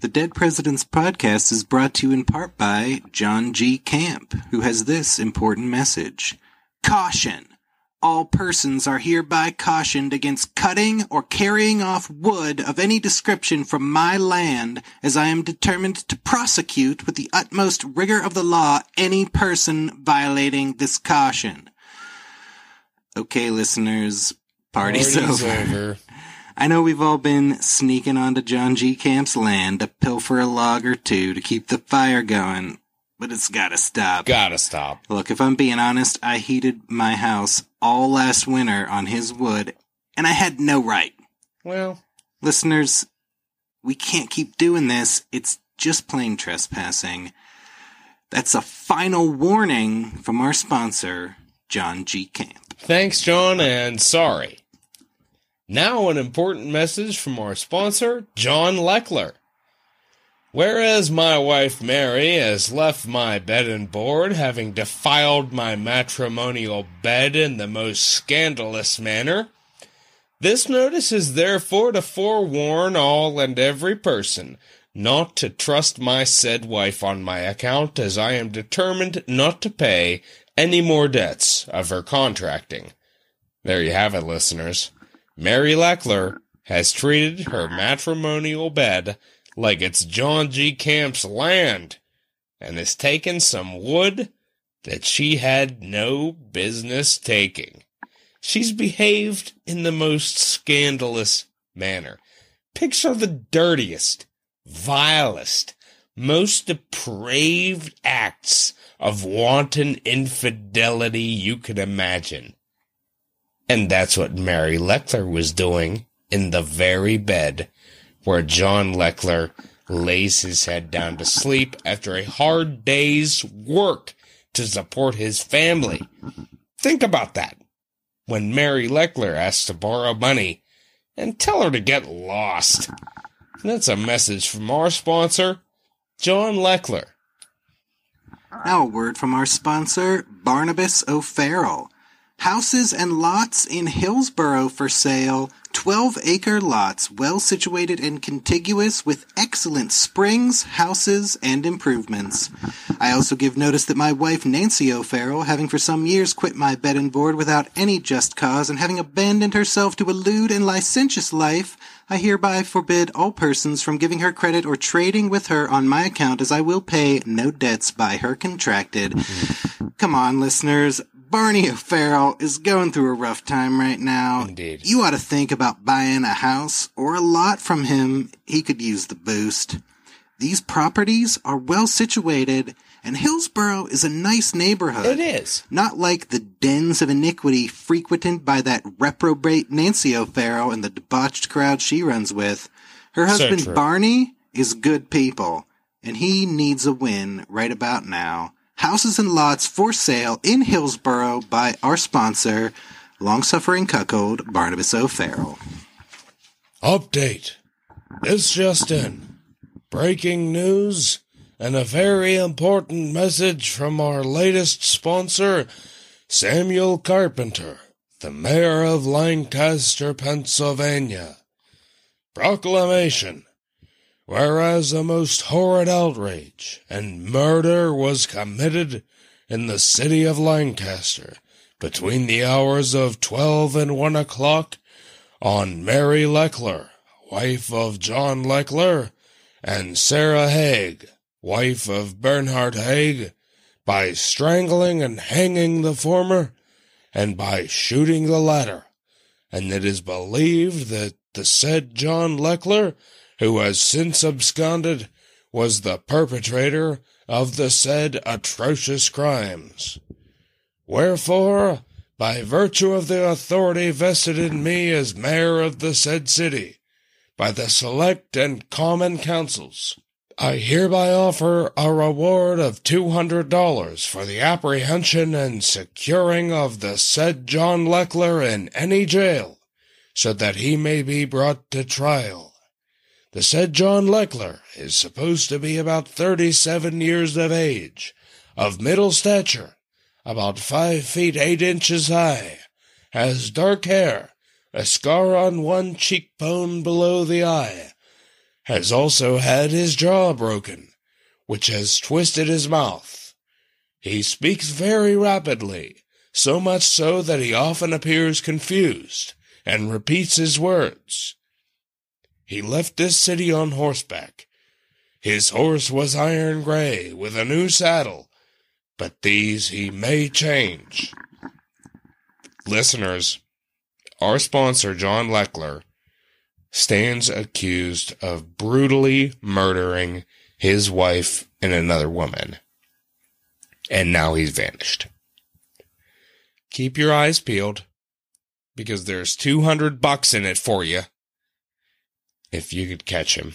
Dead Presidents podcast is brought to you in part by John G. Camp, who has this important message. Caution! All persons are hereby cautioned against cutting or carrying off wood of any description from my land, as I am determined to prosecute with the utmost rigor of the law any person violating this caution. Okay, listeners, party's over. I know we've all been sneaking onto John G. Camp's land to pilfer a log or two to keep the fire going, but it's gotta stop. Gotta stop. Look, if I'm being honest, I heated my house all last winter on his wood, and I had no right. Well, listeners, we can't keep doing this. It's just plain trespassing. That's a final warning from our sponsor, John G. Camp. Thanks, John, and sorry. Now an important message from our sponsor, John Leckler. Whereas my wife Mary has left my bed and board, having defiled my matrimonial bed in the most scandalous manner, this notice is therefore to forewarn all and every person not to trust my said wife on my account, as I am determined not to pay any more debts of her contracting. There you have it, listeners. Mary Leckler has treated her matrimonial bed like it's John G. Camp's land, and has taken some wood that she had no business taking. She's behaved in the most scandalous manner. Picture the dirtiest, vilest, most depraved acts of wanton infidelity you could imagine. And that's what Mary Leckler was doing in the very bed where John Leckler lays his head down to sleep after a hard day's work to support his family. Think about that. When Mary Leckler asks to borrow money, and tell her to get lost. That's a message from our sponsor, John Leckler. Now a word from our sponsor, Barnabas O'Farrell. Houses and lots in Hillsborough for sale. 12-acre lots, well situated and contiguous with excellent springs, houses, and improvements. I also give notice that my wife Nancy O'Farrell, having for some years quit my bed and board without any just cause, and having abandoned herself to a lewd and licentious life, I hereby forbid all persons from giving her credit or trading with her on my account, as I will pay no debts by her contracted. Come on, listeners. Barney O'Farrell is going through a rough time right now. Indeed. You ought to think about buying a house or a lot from him. He could use the boost. These properties are well situated, and Hillsborough is a nice neighborhood. It is. Not like the dens of iniquity frequented by that reprobate Nancy O'Farrell and the debauched crowd she runs with. Her husband Barney is good people, and he needs a win right about now. Houses and lots for sale in Hillsborough by our sponsor, long-suffering cuckold Barnabas O'Farrell. Update. It's just in. Breaking news and a very important message from our latest sponsor, Samuel Carpenter, the mayor of Lancaster, Pennsylvania. Proclamation. Whereas a most horrid outrage and murder was committed in the city of Lancaster between the hours of 12 and 1 o'clock on Mary Leckler, wife of John Leckler, and Sarah Haig, wife of Bernhard Haig, by strangling and hanging the former, and by shooting the latter. And it is believed that the said John Leckler, who has since absconded, was the perpetrator of the said atrocious crimes. Wherefore, by virtue of the authority vested in me as mayor of the said city, by the select and common councils, I hereby offer a reward of $200 for the apprehension and securing of the said John Leckler in any jail, so that he may be brought to trial. The said John Leckler is supposed to be about 37 years of age, of middle stature, about 5 feet 8 inches high, has dark hair, a scar on one cheekbone below the eye, has also had his jaw broken, which has twisted his mouth. He speaks very rapidly, so much so that he often appears confused and repeats his words. He left this city on horseback. His horse was iron gray with a new saddle, but these he may change. Listeners, our sponsor, John Leckler, stands accused of brutally murdering his wife and another woman. And now he's vanished. Keep your eyes peeled, because there's $200 in it for you, if you could catch him.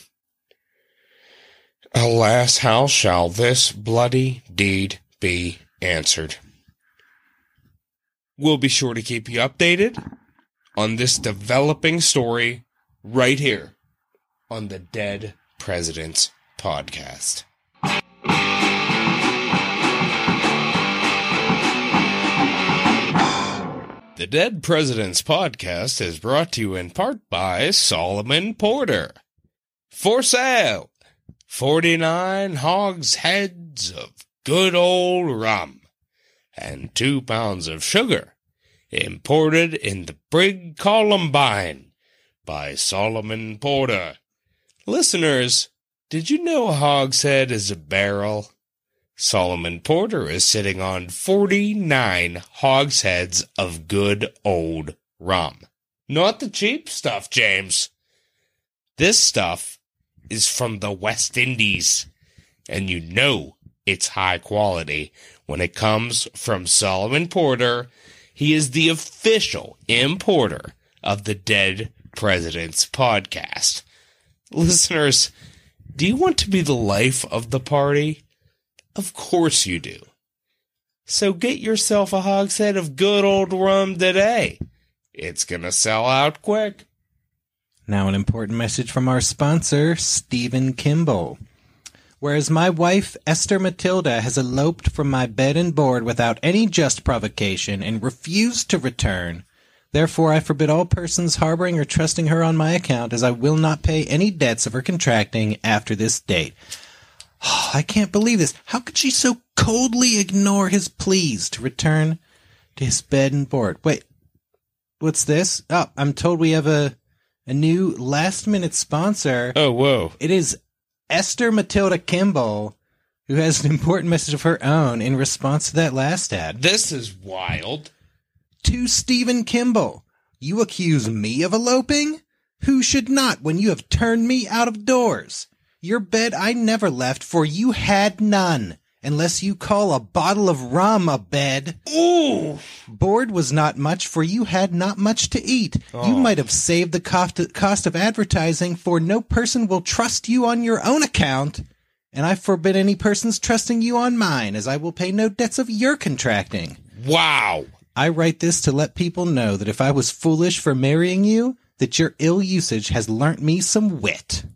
Alas, how shall this bloody deed be answered? We'll be sure to keep you updated on this developing story right here on the Dead Presidents Podcast. The Dead Presidents Podcast is brought to you in part by Solomon Porter. For sale, 49 hogsheads of good old rum and 2 pounds of sugar, imported in the brig Columbine by Solomon Porter. Listeners, did you know a hogshead is a barrel? Solomon Porter is sitting on 49 hogsheads of good old rum. Not the cheap stuff, James. This stuff is from the West Indies, and you know it's high quality when it comes from Solomon Porter. He is the official importer of the Dead Presidents Podcast. Listeners, do you want to be the life of the party? Of course you do. So get yourself a hogshead of good old rum today. It's gonna sell out quick. Now an important message from our sponsor, Stephen Kimball. Whereas my wife, Esther Matilda, has eloped from my bed and board without any just provocation and refused to return, therefore I forbid all persons harboring or trusting her on my account, as I will not pay any debts of her contracting after this date. Oh, I can't believe this. How could she so coldly ignore his pleas to return to his bed and board? Wait, what's this? Oh, I'm told we have a new last-minute sponsor. Oh, whoa. It is Esther Matilda Kimball, who has an important message of her own in response to that last ad. This is wild. To Stephen Kimball, you accuse me of eloping? Who should not when you have turned me out of doors? Your bed I never left, for you had none, unless you call a bottle of rum a bed. Ooh! Board was not much, for you had not much to eat. Oh. You might have saved the cost of advertising, for no person will trust you on your own account, and I forbid any persons trusting you on mine, as I will pay no debts of your contracting. Wow! I write this to let people know that if I was foolish for marrying you, that your ill usage has learnt me some wit.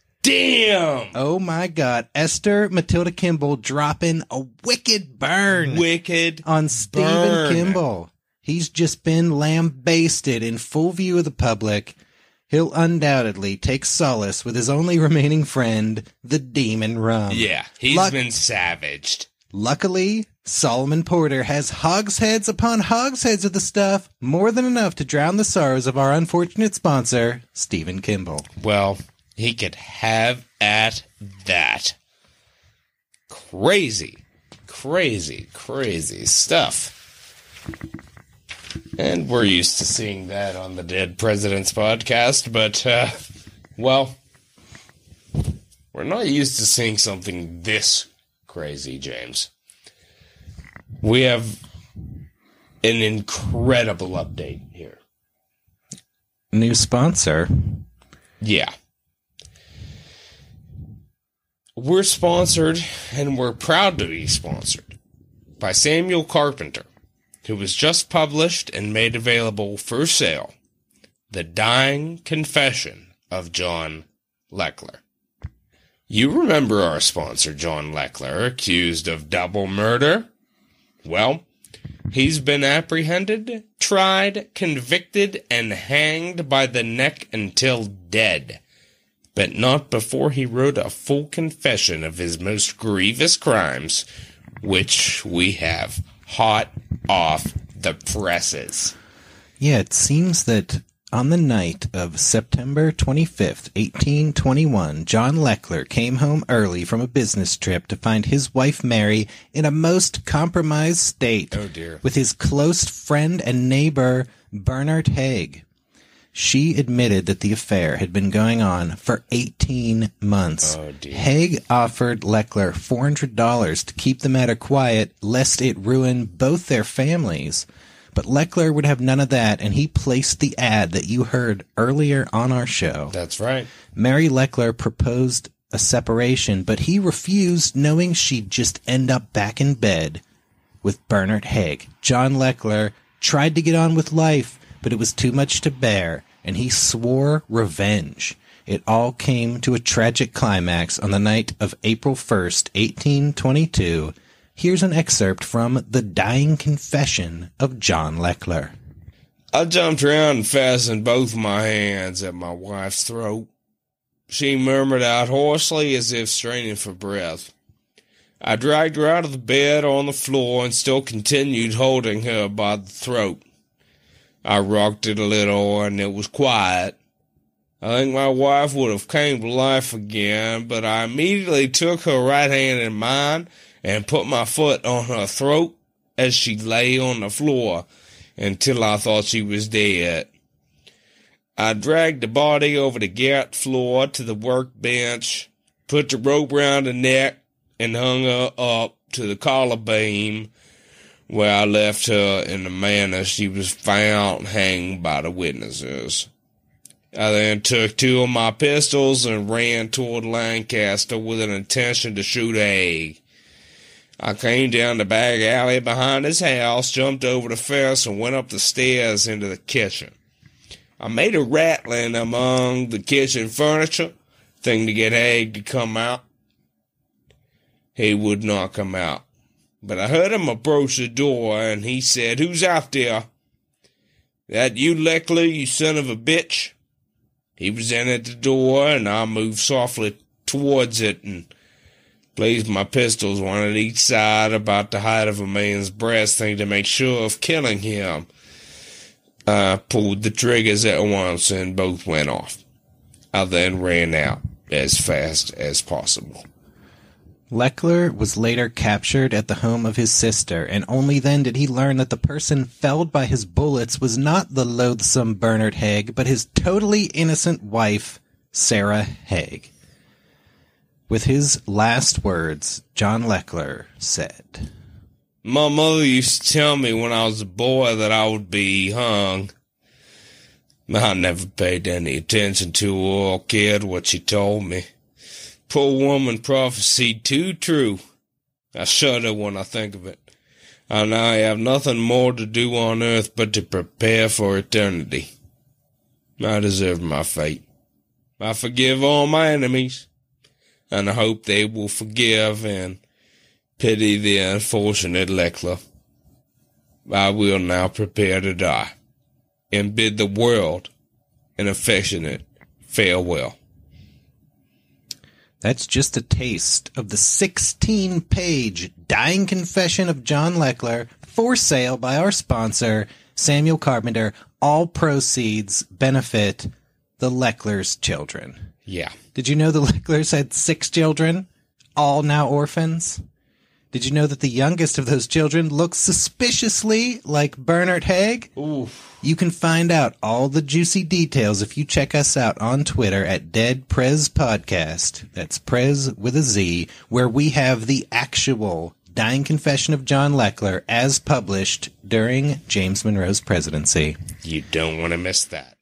Damn! Oh my God, Esther Matilda Kimball dropping a wicked burn. Wicked on Stephen burn. Kimball. He's just been lambasted in full view of the public. He'll undoubtedly take solace with his only remaining friend, the Demon Rum. Yeah, he's been savaged. Luckily, Solomon Porter has hogsheads upon hogsheads of the stuff, more than enough to drown the sorrows of our unfortunate sponsor, Stephen Kimball. Well, he could have at that. Crazy, crazy, crazy stuff. And we're used to seeing that on the Dead Presidents Podcast, but, well, we're not used to seeing something this crazy, James. We have an incredible update here. New sponsor? Yeah. We're sponsored, and we're proud to be sponsored, by Samuel Carpenter, who was just published and made available for sale, The Dying Confession of John Leckler. You remember our sponsor, John Leckler, accused of double murder? Well, he's been apprehended, tried, convicted, and hanged by the neck until dead. but not before he wrote a full confession of his most grievous crimes, which we have hot off the presses. Yeah, it seems that on the night of September 25th, 1821, John Leckler came home early from a business trip to find his wife Mary in a most compromised state. Oh, dear. With his close friend and neighbor, Bernard Haig. She admitted that the affair had been going on for 18 months. Oh, dear. Haig offered Leckler $400 to keep the matter quiet, lest it ruin both their families. But Leckler would have none of that, and he placed the ad that you heard earlier on our show. That's right. Mary Leckler proposed a separation, but he refused, knowing she'd just end up back in bed with Bernard Haig. John Leckler tried to get on with life, but it was too much to bear, and he swore revenge. It all came to a tragic climax on the night of April 1st, 1822. Here's an excerpt from The Dying Confession of John Leckler. I jumped around and fastened both my hands at my wife's throat. She murmured out hoarsely as if straining for breath. I dragged her out of the bed on the floor and still continued holding her by the throat. I rocked it a little and it was quiet. I think my wife would have came to life again, but I immediately took her right hand in mine and put my foot on her throat as she lay on the floor until I thought she was dead. I dragged the body over the garret floor to the workbench, put the rope round her neck, and hung her up to the collar beam, where I left her in the manner she was found hanged by the witnesses. I then took two of my pistols and ran toward Lancaster with an intention to shoot Haig. I came down the back alley behind his house, jumped over the fence, and went up the stairs into the kitchen. I made a rattling among the kitchen furniture, thinking to get Haig to come out. He would not come out, but I heard him approach the door, and he said, "Who's out there?" "That you, Leckler, you son of a bitch?" He was in at the door, and I moved softly towards it and placed my pistols one at each side about the height of a man's breast, thinking to make sure of killing him. I pulled the triggers at once, and both went off. I then ran out as fast as possible. Leckler was later captured at the home of his sister, and only then did he learn that the person felled by his bullets was not the loathsome Bernard Haig, but his totally innocent wife, Sarah Haig. With his last words, John Leckler said, "My mother used to tell me when I was a boy that I would be hung. I never paid any attention to her or cared what she told me. Poor woman prophesied too true. I shudder when I think of it. And I have nothing more to do on earth but to prepare for eternity. I deserve my fate. I forgive all my enemies, and I hope they will forgive and pity the unfortunate Leckler. I will now prepare to die, and bid the world an affectionate farewell." That's just a taste of the 16-page Dying Confession of John Leckler, for sale by our sponsor, Samuel Carpenter. All proceeds benefit the Leckler's children. Yeah. Did you know the Lecklers had 6 children, all now orphans? Did you know that the youngest of those children looks suspiciously like Bernard Haig? Oof. You can find out all the juicy details if you check us out on Twitter at Dead Prez Podcast. That's Prez with a Z, where we have the actual Dying Confession of John Leckler as published during James Monroe's presidency. You don't want to miss that.